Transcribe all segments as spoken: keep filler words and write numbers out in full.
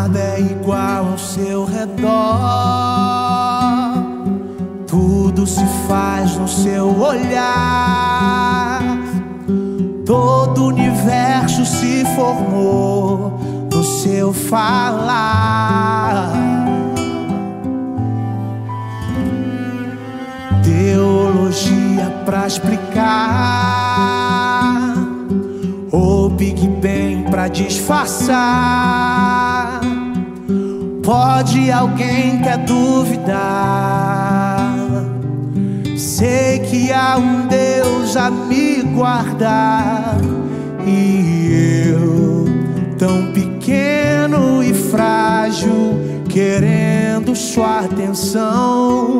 Nada é igual ao seu redor, tudo se faz no seu olhar. Todo o universo se formou no seu falar. Teologia pra explicar, ou Big Bang pra disfarçar. Pode alguém quer duvidar? Sei que há um Deus a me guardar, e eu, tão pequeno e frágil, querendo sua atenção.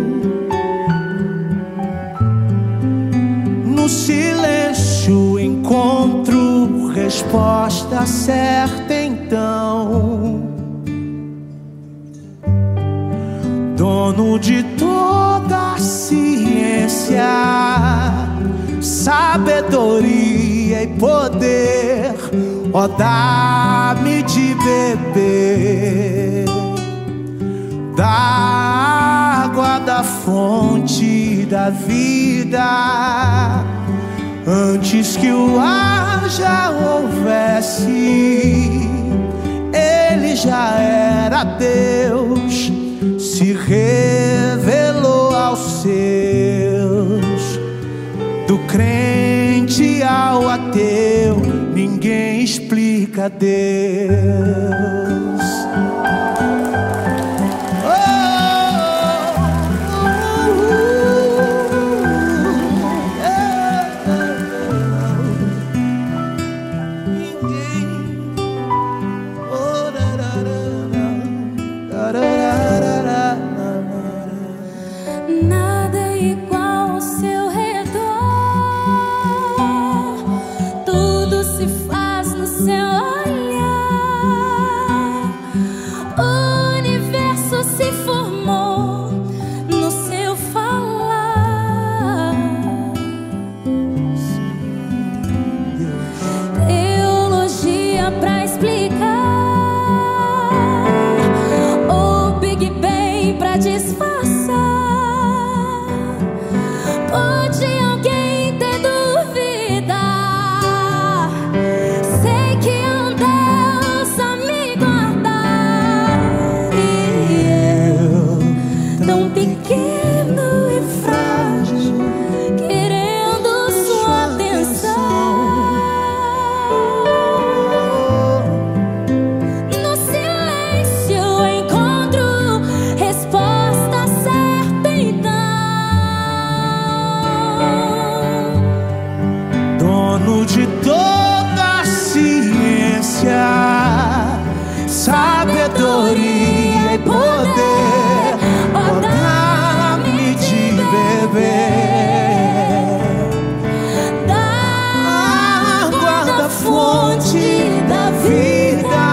No silêncio encontro resposta certa então. Dono de toda a ciência, sabedoria e poder, ó, dá-me de beber da água da fonte da vida. Antes que o ar já houvesse, ele já era Deus, se revelou aos seus. Do crente ao ateu, ninguém explica Deus. Nada é igual ao seu redor, tudo se faz no seu olhar. O universo se formou no seu falar. Teologia pra explicar, ou Big Bang pra disfarçar. Pode alguém ter dúvida? Sei que é um Deus a me guardar, e eu, tão pequeno e frágil, querendo sua atenção. No silêncio encontro resposta certa então. Dono de toda a ciência, sabedoria e poder, ó, dá-me de beber da água da fonte da vida.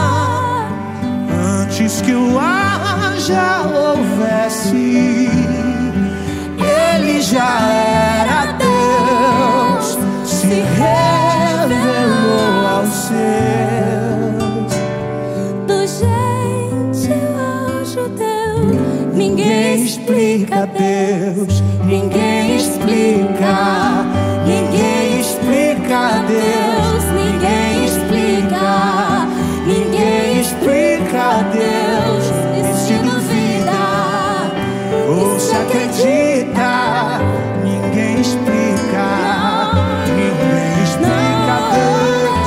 Antes que o ar já houvesse, ele já era Deus, se revelou aos seus. Do gentil ao judeu, ninguém explica Deus, ninguém explica, ninguém explica Deus, ninguém explica, ninguém explica Deus. E se duvida ou se acredita, ninguém explica, ninguém explica Deus,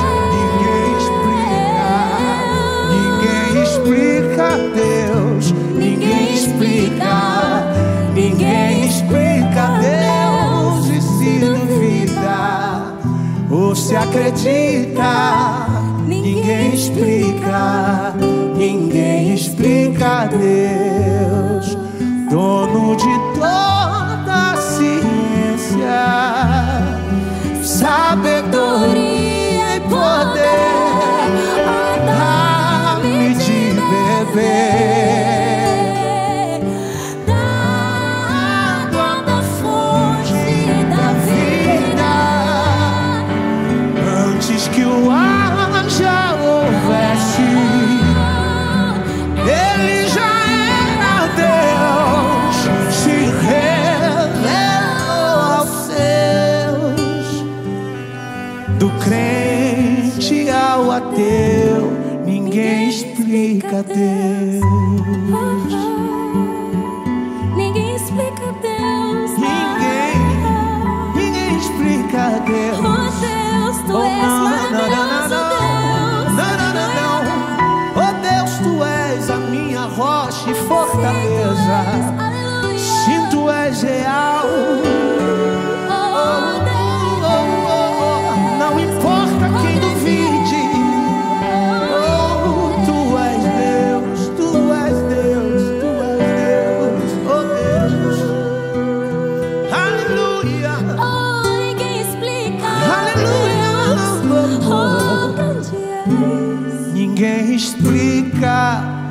ninguém explica, ninguém explica Deus, ninguém explica, ninguém explica Deus. E se duvida ou se acredita, ninguém explica, ninguém explica Deus. Dono de toda a ciência, sabedoria e poder, dá-me de beber da água da fonte da vida. Antes que o ar já houvesse, Do crente ao ateu, ninguém explica Deus. Ninguém explica Deus. Ninguém, ninguém explica Deus. Oh Deus, tu Oh, és não, não, não, maravilhoso, não, Deus. não, não, não, não. Oh Deus, tu és a minha rocha e fortaleza. Aleluia. Sim, tu és real. Oh Deus. Oh, oh, oh. Não importa quem duvide. Oh, tu és Deus, tu és Deus, tu és Deus. Oh Deus. Aleluia. Oh, ninguém explica. Aleluia. Oh, grande és. Ninguém explica